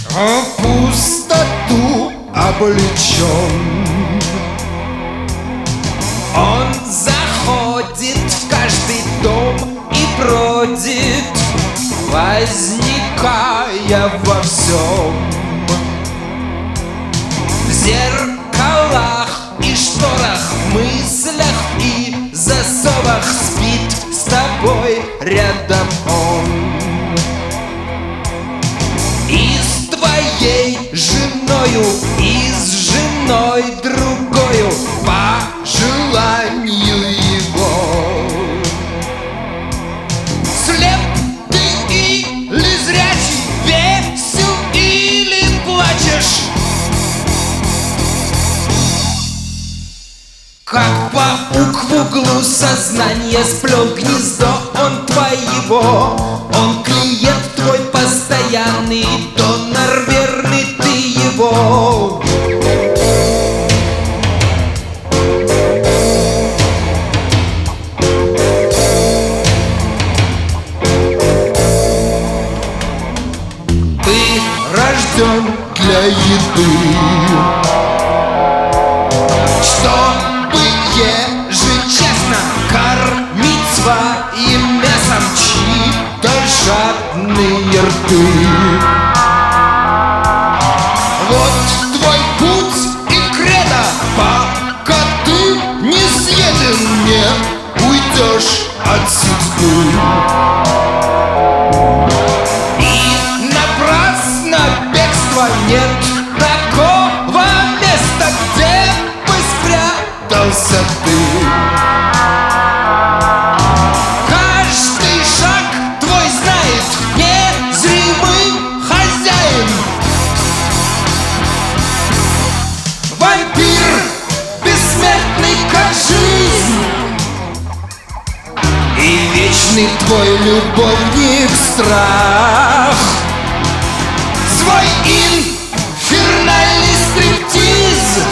в пустоту облечен. Он заходит в каждый дом и бродит, возникая во всем. В зеркалах и шторах, в мыслях и засовах спит с тобой рядом он. И с твоей женою, и с женой другою, по желанию его. Слеп ты или зрячий, весел или плачешь, как паук в углу сознания сплел гнездо он твоего. Он клиент твой постоянный, донор верный ты его. Ты рожден для еды, чтобы ежечасно кормить своим мясом чьи-то жадные рты. Вот твой путь и кредо, пока ты не съеден, не уйдешь от судьбы. И напрасно бегство, нет такого места, где бы спрятался ты. Каждый шаг твой знает незримый хозяин. Вампир бессмертный, как жизнь, и вечный твой любовник страх. Свой инфернальный стриптиз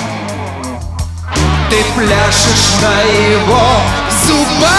ты пляшешь на его зубах.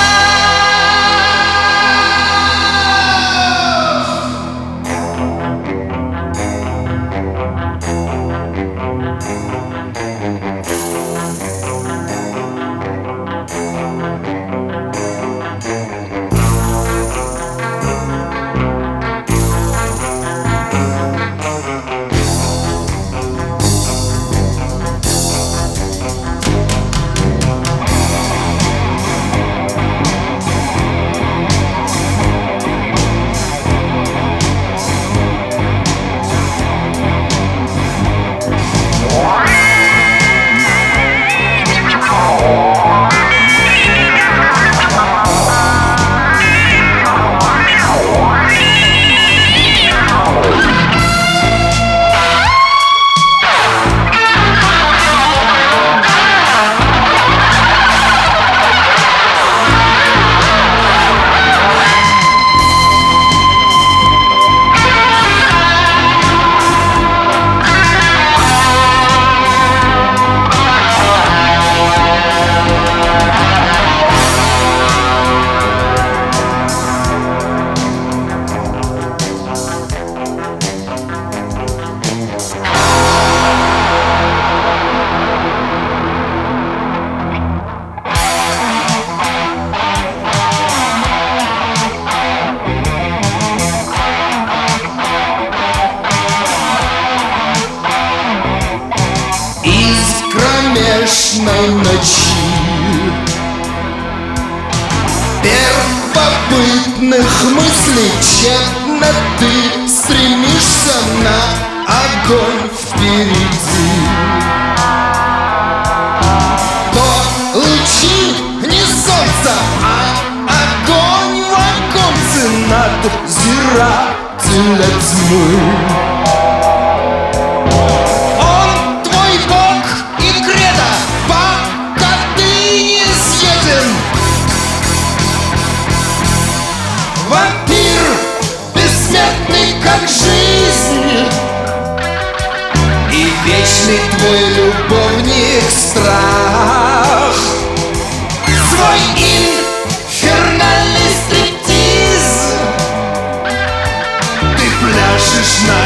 Кромешной ночи первобытных мыслей тщетно ты стремишься на огонь впереди. То лучи не солнца, а огонь в оконце надзирателя тьмы. Вампир бессмертный, как жизнь, и вечный твой любовник страх. Свой инфернальный стриптиз ты пляшешь на